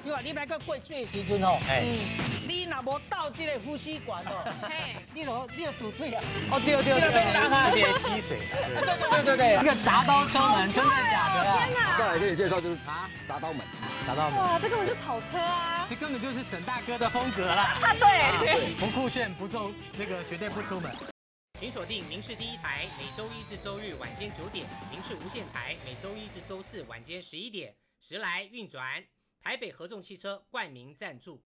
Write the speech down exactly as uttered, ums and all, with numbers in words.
比如话你买个过水的时阵吼，你若无倒这个呼吸管哦，你就你就堵嘴啊。 哦，对对对，这边吸水。 对对对对对， 一个铡刀车门，真的假的啊？ 天哪！ 再来给你介绍就是啊，铡刀门， 铡刀门。 哇，这根本就是跑车啊！ 这根本就是沈大哥的风格啦。 对， 不酷炫不走，那个绝对不出门。请锁定民视第一台，每周一至周日晚间九点；民视无线台每周一至周四晚间十一点。时来运转，台北合众汽车冠名赞助。